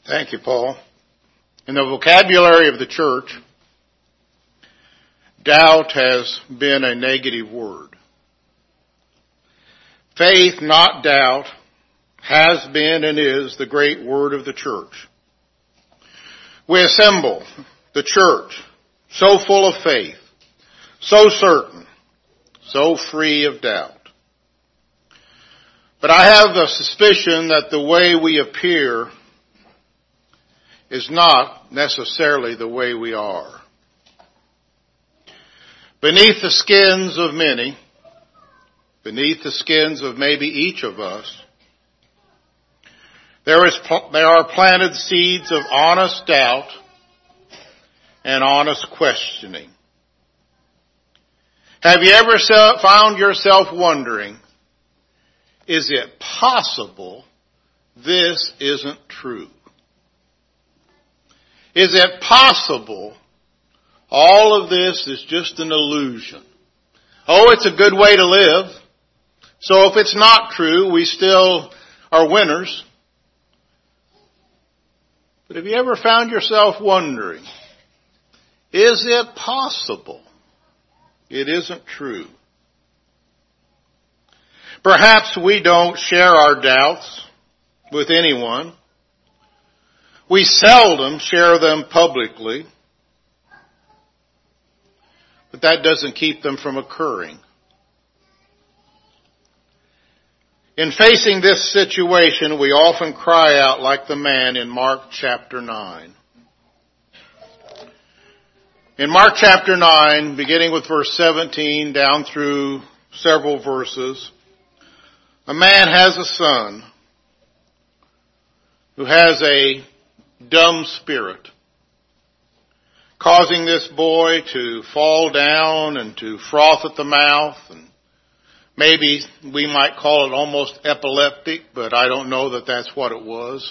Thank you, Paul. In the vocabulary of the church, doubt has been a negative word. Faith, not doubt, has been and is the great word of the church. We assemble the church so full of faith, so certain, so free of doubt. But I have a suspicion that the way we appear is not necessarily the way we are. Beneath the skins of many, beneath the skins of maybe each of us, there are planted seeds of honest doubt and honest questioning. Have you ever found yourself wondering, is it possible this isn't true? Is it possible all of this is just an illusion? Oh, it's a good way to live. So if it's not true, we still are winners. But have you ever found yourself wondering, is it possible it isn't true? Perhaps we don't share our doubts with anyone. We seldom share them publicly, but that doesn't keep them from occurring. In facing this situation, we often cry out like the man in Mark chapter 9. In Mark chapter 9, beginning with verse 17 down through several verses, a man has a son who has a dumb spirit, causing this boy to fall down and to froth at the mouth, and maybe we might call it almost epileptic, but I don't know that that's what it was.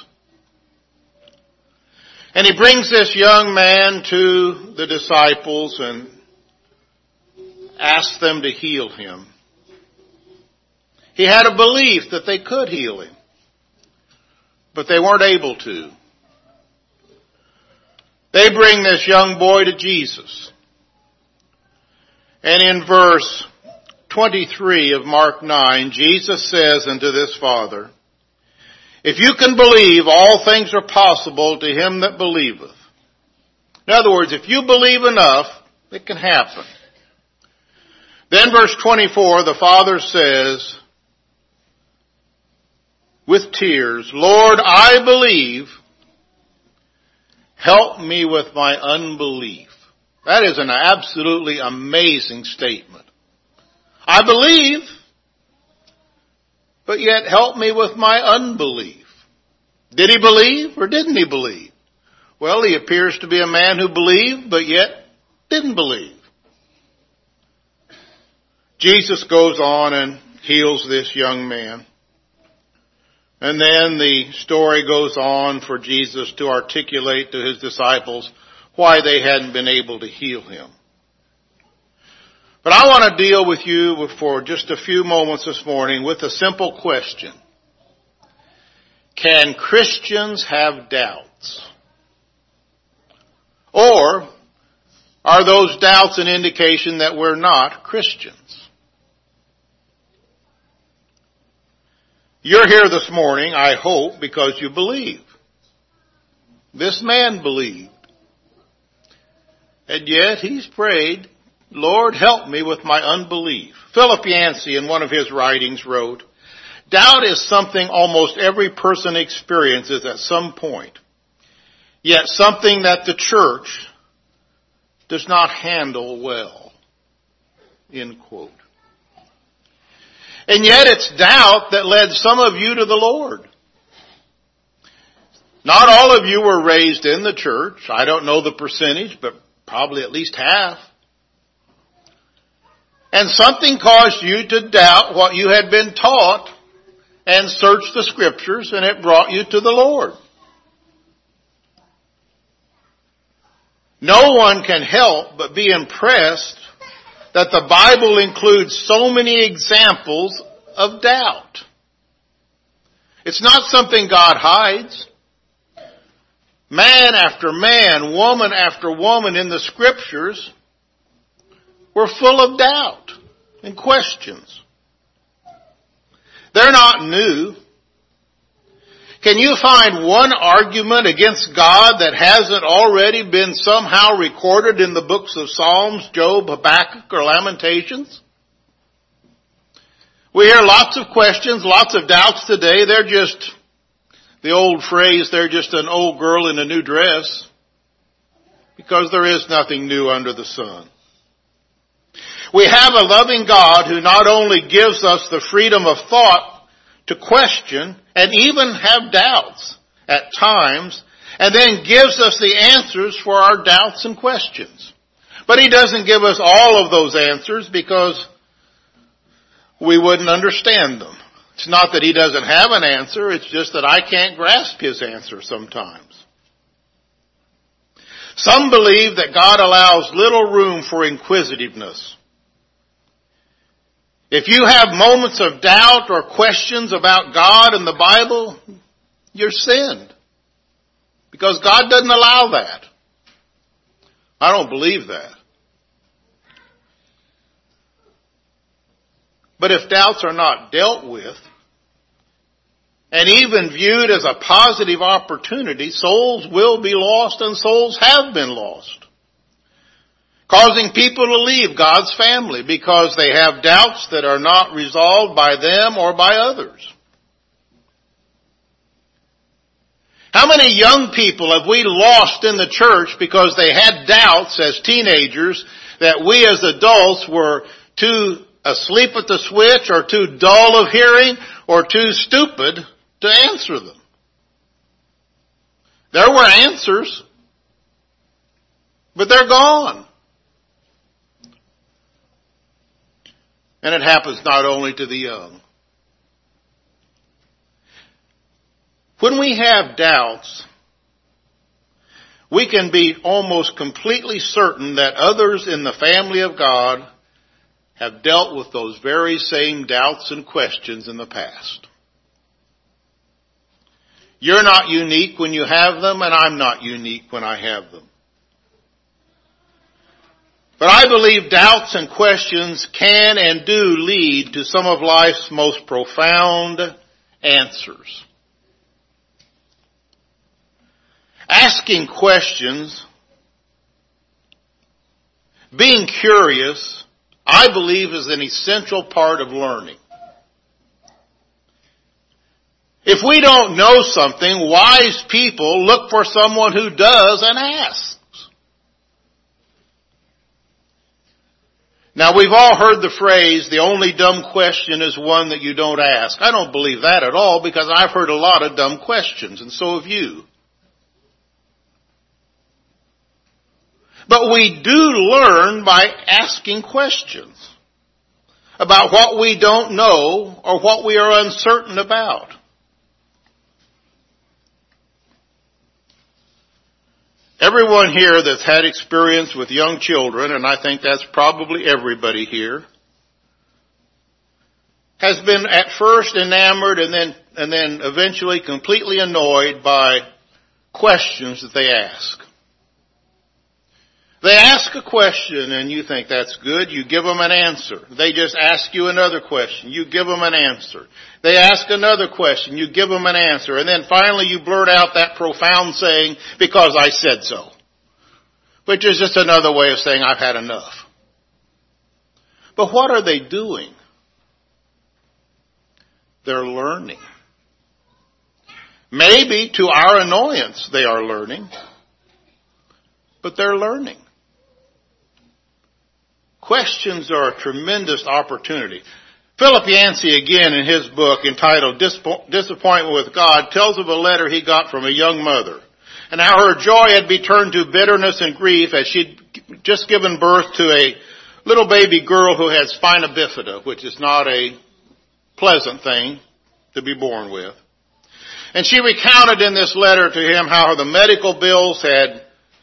And he brings this young man to the disciples and asks them to heal him. He had a belief that they could heal him, but they weren't able to. They bring this young boy to Jesus. And in verse 23 of Mark 9, Jesus says unto this father, if you can believe, all things are possible to him that believeth. In other words, if you believe enough, it can happen. Then verse 24, the father says, with tears, Lord, I believe, help me with my unbelief. That is an absolutely amazing statement. I believe, but yet help me with my unbelief. Did he believe or didn't he believe? Well, he appears to be a man who believed, but yet didn't believe. Jesus goes on and heals this young man. And then the story goes on for Jesus to articulate to his disciples why they hadn't been able to heal him. But I want to deal with you for just a few moments this morning with a simple question. Can Christians have doubts? Or are those doubts an indication that we're not Christians? You're here this morning, I hope, because you believe. This man believed. And yet he's prayed, Lord, help me with my unbelief. Philip Yancey, in one of his writings, wrote, doubt is something almost every person experiences at some point, yet something that the church does not handle well. End quote. And yet it's doubt that led some of you to the Lord. Not all of you were raised in the church. I don't know the percentage, but probably at least half. And something caused you to doubt what you had been taught and search the scriptures, and it brought you to the Lord. No one can help but be impressed that the Bible includes so many examples of doubt. It's not something God hides. man after man, woman after woman in the Scriptures were full of doubt and questions. They're not new. Can you find one argument against God that hasn't already been somehow recorded in the books of Psalms, Job, Habakkuk, or Lamentations? We hear lots of questions, lots of doubts today. They're just, the old phrase, they're just an old girl in a new dress, because there is nothing new under the sun. We have a loving God who not only gives us the freedom of thought to question and even have doubts at times, and then gives us the answers for our doubts and questions. But He doesn't give us all of those answers because we wouldn't understand them. It's not that He doesn't have an answer, it's just that I can't grasp His answer sometimes. Some believe that God allows little room for inquisitiveness. If you have moments of doubt or questions about God and the Bible, you're sinned. Because God doesn't allow that. I don't believe that. But if doubts are not dealt with, and even viewed as a positive opportunity, souls will be lost and souls have been lost. Causing people to leave God's family because they have doubts that are not resolved by them or by others. How many young people have we lost in the church because they had doubts as teenagers that we as adults were too asleep at the switch or too dull of hearing or too stupid to answer them? There were answers, but they're gone. And it happens not only to the young. When we have doubts, we can be almost completely certain that others in the family of God have dealt with those very same doubts and questions in the past. You're not unique when you have them, and I'm not unique when I have them. But I believe doubts and questions can and do lead to some of life's most profound answers. Asking questions, being curious, I believe is an essential part of learning. If we don't know something, wise people look for someone who does and asks. Now, we've all heard the phrase, the only dumb question is one that you don't ask. I don't believe that at all because I've heard a lot of dumb questions, and so have you. But we do learn by asking questions about what we don't know or what we are uncertain about. Everyone here that's had experience with young children, and I think that's probably everybody here, has been at first enamored and then eventually completely annoyed by questions that they ask. They ask a question and you think that's good. You give them an answer. They just ask you another question. You give them an answer. They ask another question. You give them an answer. And then finally you blurt out that profound saying, because I said so. Which is just another way of saying I've had enough. But what are they doing? They're learning. Maybe to our annoyance they are learning. But they're learning. Questions are a tremendous opportunity. Philip Yancey, again, in his book entitled Disappointment with God, tells of a letter he got from a young mother, and how her joy had been turned to bitterness and grief as she'd just given birth to a little baby girl who had spina bifida, which is not a pleasant thing to be born with. And she recounted in this letter to him how the medical bills had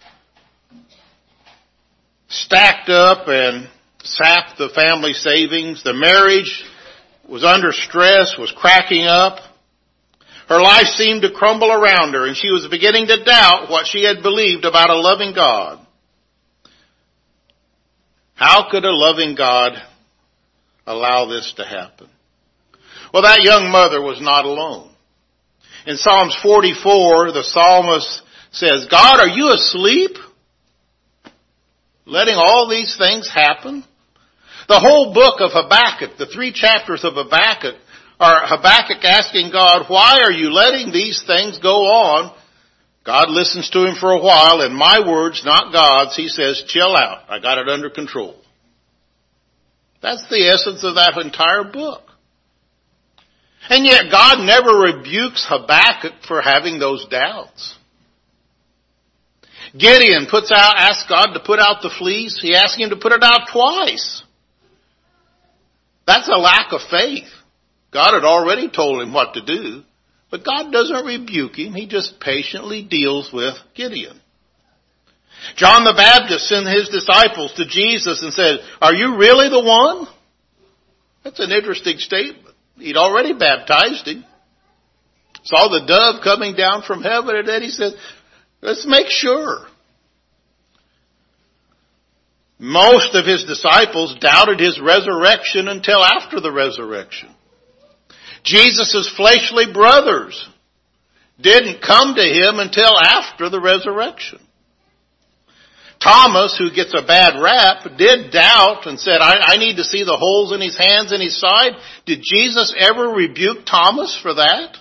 stacked up and sapped the family savings. The marriage was under stress, was cracking up. Her life seemed to crumble around her, and she was beginning to doubt what she had believed about a loving God. How could a loving God allow this to happen? Well, that young mother was not alone. In Psalms 44, the psalmist says, God, are you asleep? Letting all these things happen? The whole book of Habakkuk, the 3 chapters of Habakkuk, are Habakkuk asking God, why are you letting these things go on? God listens to him for a while. In my words, not God's, he says, chill out. I got it under control. That's the essence of that entire book. And yet God never rebukes Habakkuk for having those doubts. Gideon asks God to put out the fleece. He asked him to put it out twice. That's a lack of faith. God had already told him what to do, but God doesn't rebuke him. He just patiently deals with Gideon. John the Baptist sent his disciples to Jesus and said, are you really the one? That's an interesting statement. He'd already baptized him. Saw the dove coming down from heaven, and then he said, let's make sure. Most of his disciples doubted his resurrection until after the resurrection. Jesus' fleshly brothers didn't come to him until after the resurrection. Thomas, who gets a bad rap, did doubt and said, I need to see the holes in his hands and his side. Did Jesus ever rebuke Thomas for that?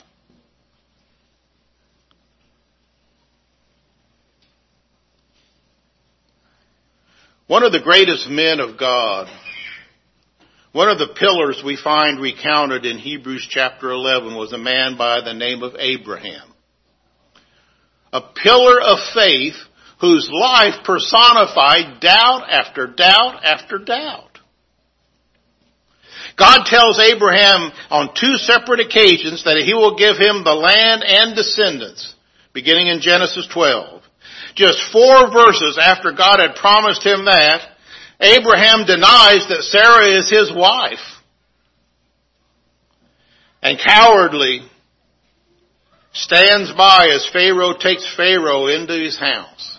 One of the greatest men of God, one of the pillars we find recounted in Hebrews chapter 11 was a man by the name of Abraham. A pillar of faith whose life personified doubt after doubt after doubt. God tells Abraham on 2 separate occasions that he will give him the land and descendants, beginning in Genesis 12. Just 4 verses after God had promised him that, Abraham denies that Sarah is his wife. And cowardly stands by as Pharaoh takes Pharaoh into his house.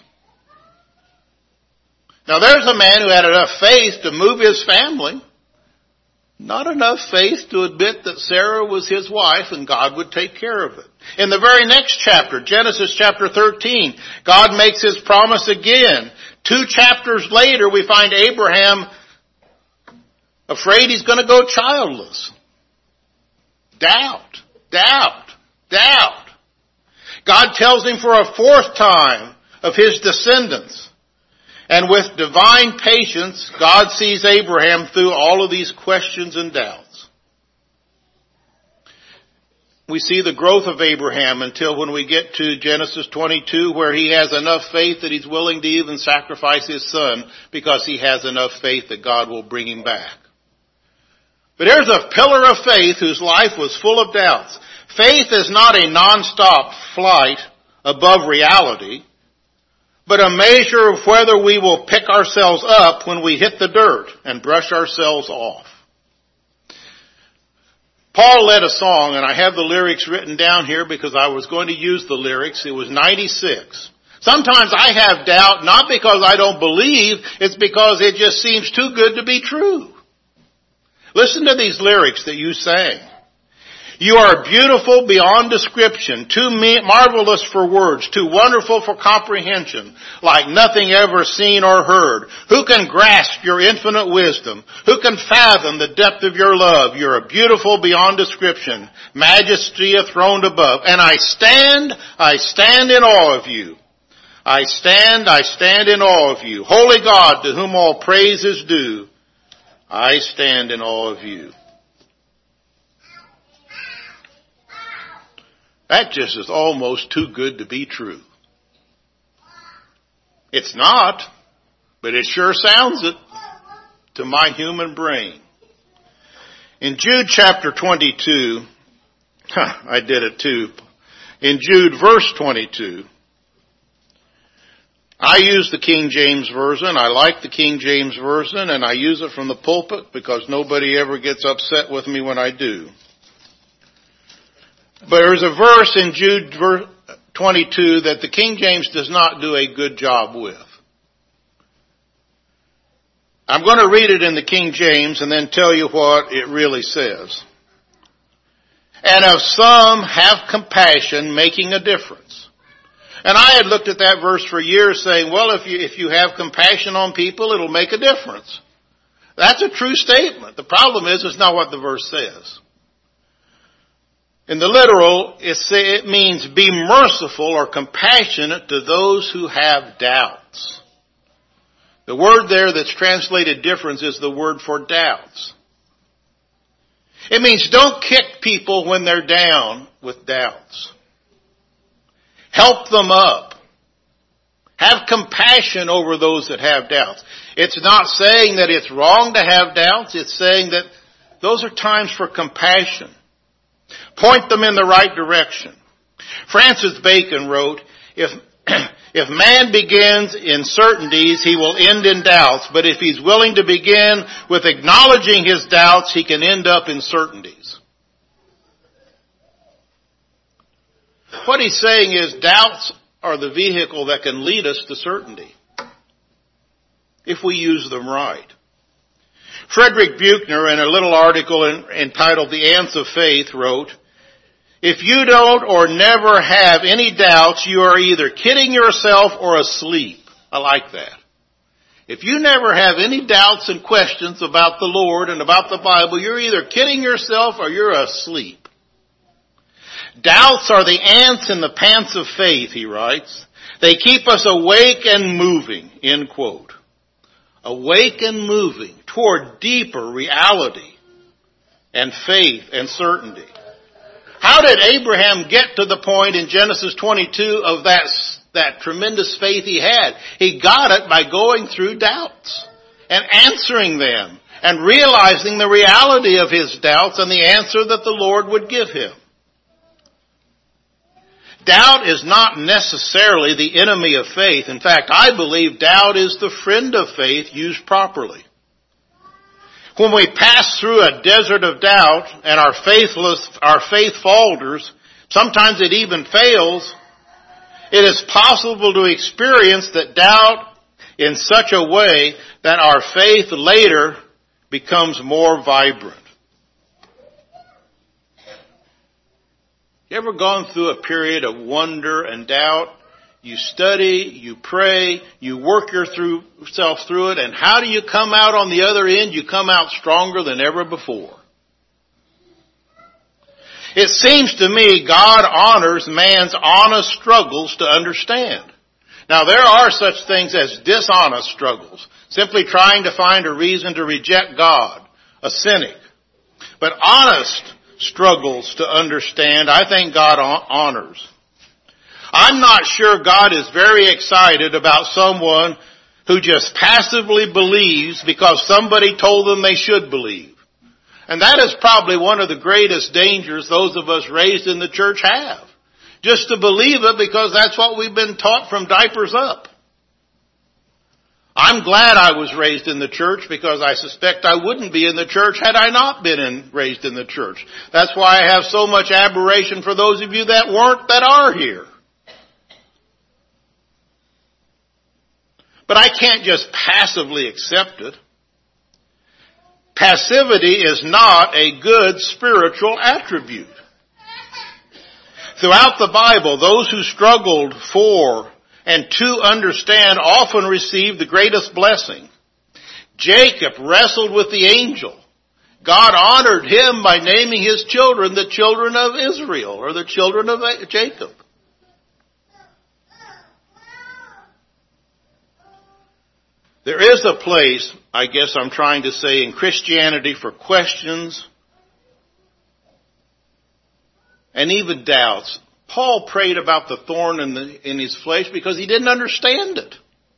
Now there's a man who had enough faith to move his family. Not enough faith to admit that Sarah was his wife and God would take care of it. In the very next chapter, Genesis chapter 13, God makes his promise again. 2 chapters later, we find Abraham afraid he's going to go childless. Doubt, doubt, doubt. God tells him for a 4th time of his descendants. And with divine patience, God sees Abraham through all of these questions and doubts. We see the growth of Abraham until when we get to Genesis 22, where he has enough faith that he's willing to even sacrifice his son because he has enough faith that God will bring him back. But here's a pillar of faith whose life was full of doubts. Faith is not a non-stop flight above reality, but a measure of whether we will pick ourselves up when we hit the dirt and brush ourselves off. Paul led a song, and I have the lyrics written down here because I was going to use the lyrics. It was 96. Sometimes I have doubt, not because I don't believe, it's because it just seems too good to be true. Listen to these lyrics that you sang. You are beautiful beyond description, too marvelous for words, too wonderful for comprehension, like nothing ever seen or heard. Who can grasp your infinite wisdom? Who can fathom the depth of your love? You are beautiful beyond description, majesty enthroned above. And I stand in awe of you. I stand in awe of you. Holy God, to whom all praise is due, I stand in awe of you. That just is almost too good to be true. It's not, but it sure sounds it to my human brain. In Jude chapter 22, I did it too. In Jude verse 22, I use the King James Version. I like the King James Version, and I use it from the pulpit because nobody ever gets upset with me when I do. But there's a verse in Jude 22 that the King James does not do a good job with. I'm going to read it in the King James and then tell you what it really says. And of some have compassion, making a difference. And I had looked at that verse for years saying, well, if you have compassion on people, it'll make a difference. That's a true statement. The problem is, it's not what the verse says. In the literal, it means be merciful or compassionate to those who have doubts. The word there that's translated difference is the word for doubts. It means don't kick people when they're down with doubts. Help them up. Have compassion over those that have doubts. It's not saying that it's wrong to have doubts. It's saying that those are times for compassion. Point them in the right direction. Francis Bacon wrote, if man begins in certainties, he will end in doubts. But if he's willing to begin with acknowledging his doubts, he can end up in certainties. What he's saying is doubts are the vehicle that can lead us to certainty, if we use them right. Frederick Buechner, in a little article entitled The Ants of Faith, wrote, if you don't or never have any doubts, you are either kidding yourself or asleep. I like that. If you never have any doubts and questions about the Lord and about the Bible, you're either kidding yourself or you're asleep. Doubts are the ants in the pants of faith, he writes. They keep us awake and moving, end quote. Awake and moving toward deeper reality and faith and certainty. How did Abraham get to the point in Genesis 22 of that tremendous faith he had? He got it by going through doubts and answering them and realizing the reality of his doubts and the answer that the Lord would give him. Doubt is not necessarily the enemy of faith. In fact, I believe doubt is the friend of faith used properly. When we pass through a desert of doubt and our faith falters, sometimes it even fails, it is possible to experience that doubt in such a way that our faith later becomes more vibrant. You ever gone through a period of wonder and doubt? You study, you pray, you work yourself through it, and how do you come out on the other end? You come out stronger than ever before. It seems to me God honors man's honest struggles to understand. Now there are such things as dishonest struggles, simply trying to find a reason to reject God, a cynic. But honest struggles to understand, I think God honors. I'm not sure God is very excited about someone who just passively believes because somebody told them they should believe. And that is probably one of the greatest dangers those of us raised in the church have. Just to believe it because that's what we've been taught from diapers up. I'm glad I was raised in the church because I suspect I wouldn't be in the church had I not been raised in the church. That's why I have so much admiration for those of you that weren't, that are here. But I can't just passively accept it. Passivity is not a good spiritual attribute. Throughout the Bible, those who struggled for and to understand often received the greatest blessing. Jacob wrestled with the angel. God honored him by naming his children the children of Israel, or the children of Jacob. There is a place, I guess I'm trying to say, in Christianity for questions and even doubts. Paul prayed about the thorn in his flesh because he didn't understand it.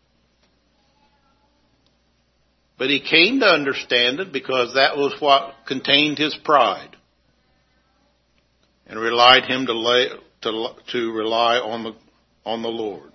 But he came to understand it because that was what contained his pride and relied him to rely on the Lord.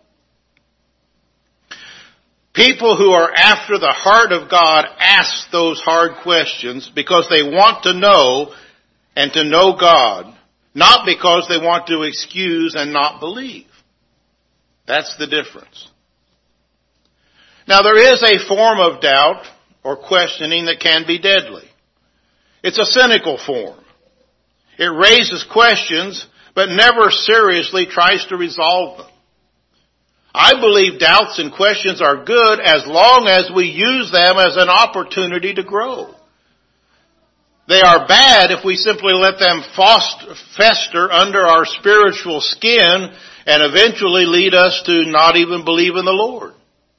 People who are after the heart of God ask those hard questions because they want to know and to know God. not because they want to excuse and not believe. That's the difference. Now, there is a form of doubt or questioning that can be deadly. It's a cynical form. It raises questions, but never seriously tries to resolve them. I believe doubts and questions are good as long as we use them as an opportunity to grow. They are bad if we simply let them fester under our spiritual skin and eventually lead us to not even believe in the Lord.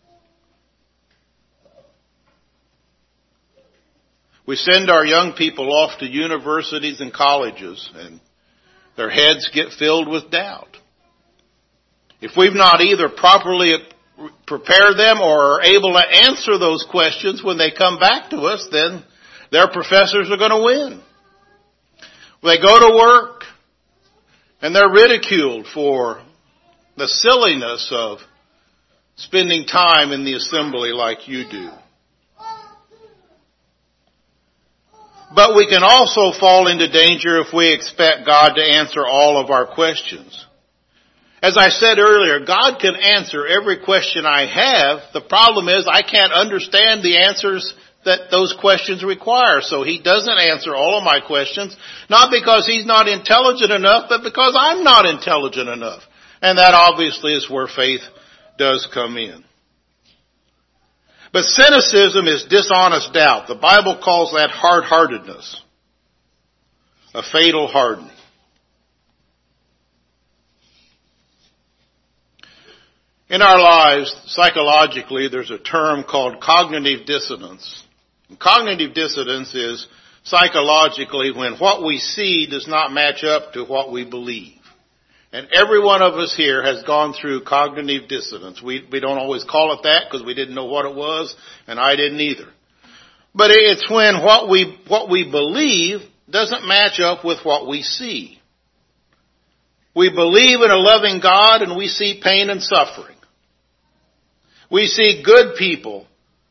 We send our young people off to universities and colleges, and their heads get filled with doubt. If we've not either properly prepared them or are able to answer those questions when they come back to us, then their professors are going to win. They go to work and they're ridiculed for the silliness of spending time in the assembly like you do. But we can also fall into danger if we expect God to answer all of our questions. As I said earlier, God can answer every question I have. The problem is I can't understand the answers that those questions require. So He doesn't answer all of my questions, not because He's not intelligent enough, but because I'm not intelligent enough. And that obviously is where faith does come in. But cynicism is dishonest doubt. The Bible calls that hard-heartedness, a fatal hardening. In our lives, psychologically, there's a term called cognitive dissonance. And cognitive dissonance is psychologically when what we see does not match up to what we believe. And every one of us here has gone through cognitive dissonance. We don't always call it that because we didn't know what it was, and I didn't either. But it's when what we believe doesn't match up with what we see. We believe in a loving God and we see pain and suffering. We see good people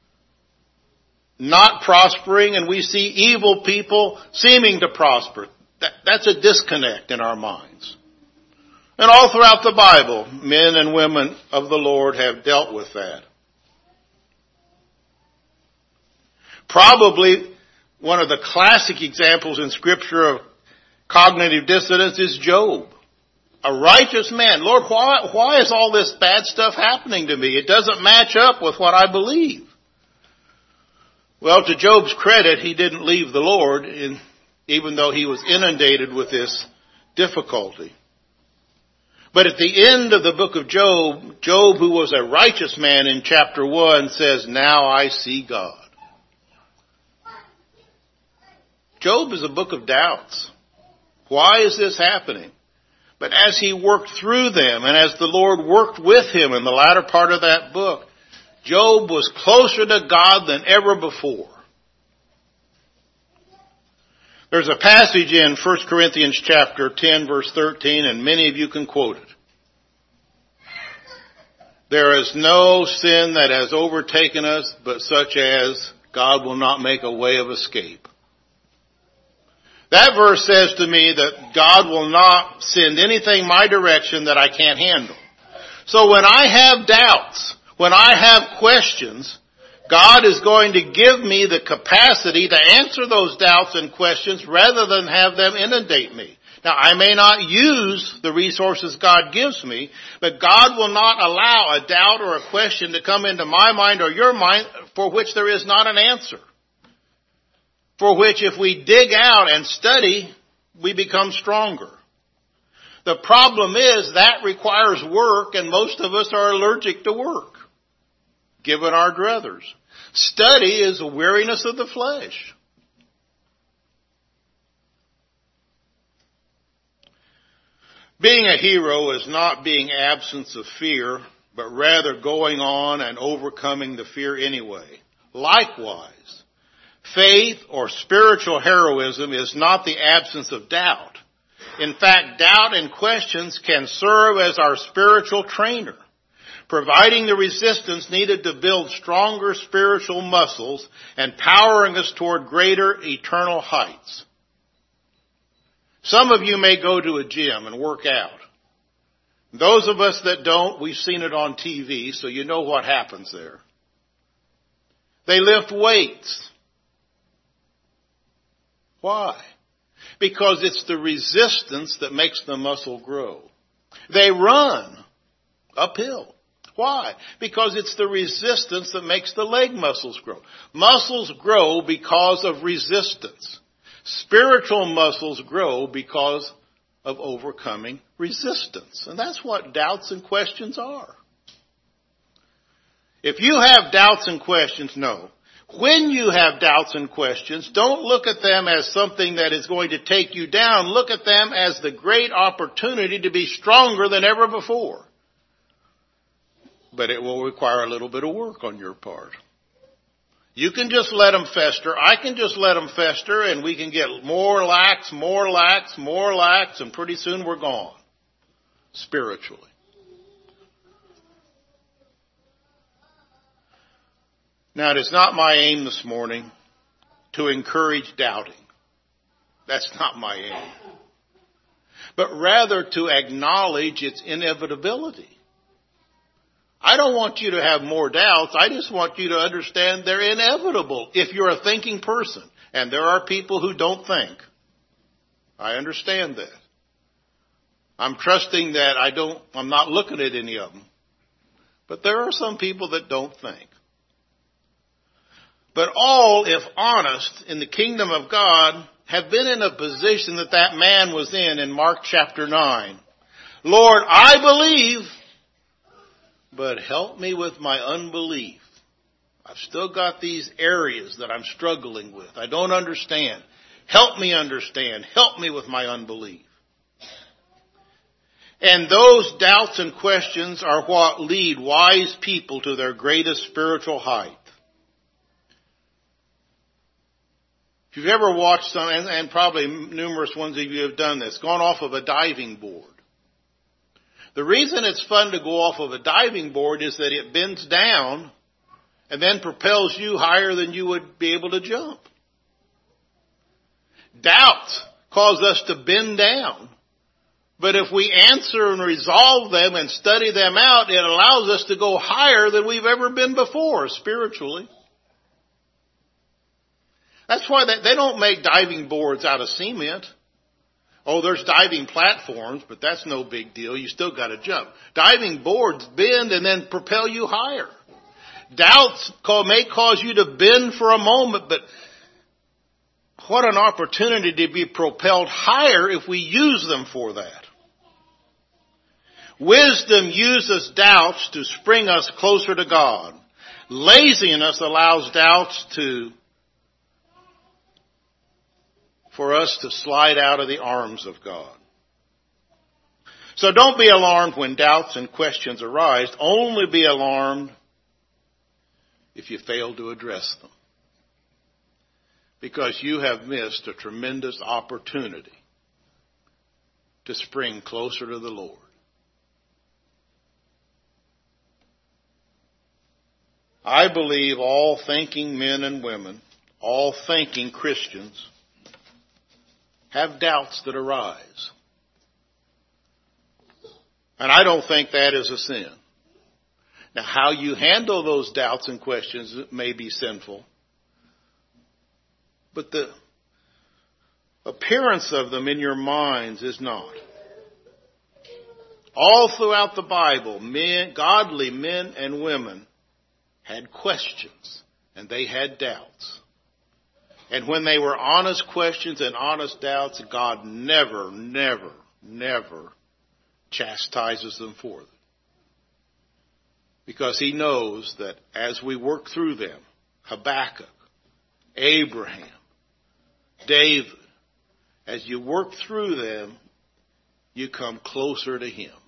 not prospering and we see evil people seeming to prosper. That's a disconnect in our minds. And all throughout the Bible, men and women of the Lord have dealt with that. Probably one of the classic examples in Scripture of cognitive dissonance is Job. A righteous man. Lord, why is all this bad stuff happening to me? It doesn't match up with what I believe. Well, to Job's credit, he didn't leave the Lord, even though he was inundated with this difficulty. But at the end of the book of Job, Job, who was a righteous man in chapter 1, says, "Now I see God." Job is a book of doubts. Why is this happening? But as he worked through them and as the Lord worked with him in the latter part of that book, Job was closer to God than ever before. There's a passage in 1 Corinthians chapter 10 verse 13, and many of you can quote it. There is no sin that has overtaken us, but such as God will not make a way of escape. That verse says to me that God will not send anything my direction that I can't handle. So when I have doubts, when I have questions, God is going to give me the capacity to answer those doubts and questions rather than have them inundate me. Now, I may not use the resources God gives me, but God will not allow a doubt or a question to come into my mind or your mind for which there is not an answer. For which if we dig out and study, we become stronger. The problem is that requires work, and most of us are allergic to work, given our druthers. Study is a weariness of the flesh. Being a hero is not being absence of fear, but rather going on and overcoming the fear anyway. Likewise, faith or spiritual heroism is not the absence of doubt. In fact, doubt and questions can serve as our spiritual trainer, providing the resistance needed to build stronger spiritual muscles and powering us toward greater eternal heights. Some of you may go to a gym and work out. Those of us that don't, we've seen it on TV, so you know what happens there. They lift weights. Why? Because it's the resistance that makes the muscle grow. They run uphill. Why? Because it's the resistance that makes the leg muscles grow. Muscles grow because of resistance. Spiritual muscles grow because of overcoming resistance. And that's what doubts and questions are. If you have doubts and questions, no. When you have doubts and questions, don't look at them as something that is going to take you down. Look at them as the great opportunity to be stronger than ever before. But it will require a little bit of work on your part. You can just let them fester. I can just let them fester, and we can get more lax, and pretty soon we're gone, spiritually. Now, it is not my aim this morning to encourage doubting. That's not my aim. But rather to acknowledge its inevitability. I don't want you to have more doubts. I just want you to understand they're inevitable if you're a thinking person. And there are people who don't think. I understand that. I'm trusting that I'm not looking at any of them. But there are some people that don't think. But all, if honest, in the kingdom of God, have been in a position that man was in Mark chapter 9. Lord, I believe, but help me with my unbelief. I've still got these areas that I'm struggling with. I don't understand. Help me understand. Help me with my unbelief. And those doubts and questions are what lead wise people to their greatest spiritual height. If you've ever watched some, and probably numerous ones of you have done this, gone off of a diving board. The reason it's fun to go off of a diving board is that it bends down and then propels you higher than you would be able to jump. Doubts cause us to bend down. But if we answer and resolve them and study them out, it allows us to go higher than we've ever been before spiritually. That's why they don't make diving boards out of cement. Oh, there's diving platforms, but that's no big deal. You still got to jump. Diving boards bend and then propel you higher. Doubts may cause you to bend for a moment, but what an opportunity to be propelled higher if we use them for that. Wisdom uses doubts to spring us closer to God. Laziness allows doubts for us to slide out of the arms of God. So don't be alarmed when doubts and questions arise. Only be alarmed if you fail to address them. Because you have missed a tremendous opportunity to spring closer to the Lord. I believe all thinking men and women, all thinking Christians, have doubts that arise. And I don't think that is a sin. Now, how you handle those doubts and questions may be sinful, but the appearance of them in your minds is not. All throughout the Bible, godly men and women had questions, and they had doubts. And when they were honest questions and honest doubts, God never chastises them for them. Because He knows that as we work through them, Habakkuk, Abraham, David, as you work through them, you come closer to Him.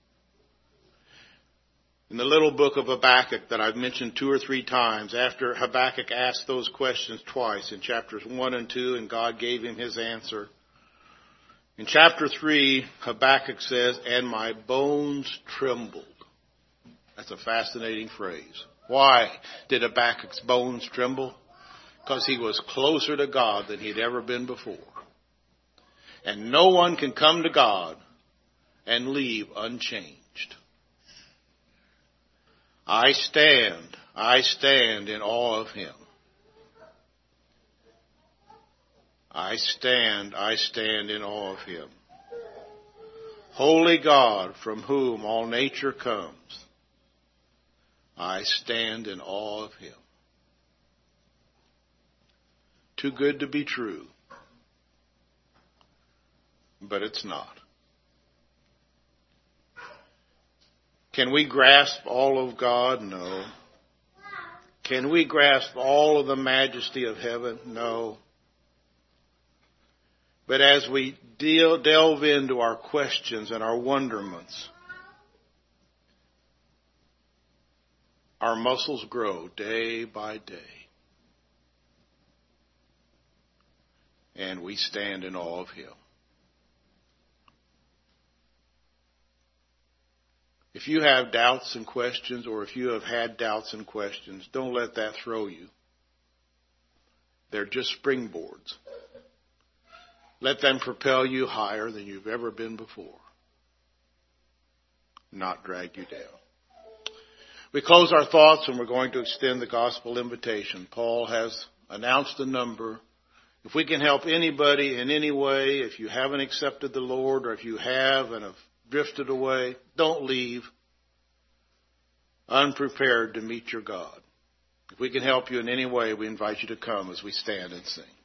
In the little book of Habakkuk that I've mentioned 2 or 3 times, after Habakkuk asked those questions twice in chapters 1 and 2, and God gave him his answer. In chapter 3, Habakkuk says, and my bones trembled. That's a fascinating phrase. Why did Habakkuk's bones tremble? Because he was closer to God than he'd ever been before. And no one can come to God and leave unchanged. I stand in awe of him. I stand in awe of him. Holy God, from whom all nature comes, I stand in awe of him. Too good to be true, but it's not. Can we grasp all of God? No. Can we grasp all of the majesty of heaven? No. But as we delve into our questions and our wonderments, our muscles grow day by day. And we stand in awe of him. If you have doubts and questions, or if you have had doubts and questions, don't let that throw you. They're just springboards. Let them propel you higher than you've ever been before, not drag you down. We close our thoughts and we're going to extend the gospel invitation. Paul has announced a number. If we can help anybody in any way, if you haven't accepted the Lord, or if you have and have drifted away, don't leave unprepared to meet your God. If we can help you in any way, we invite you to come as we stand and sing.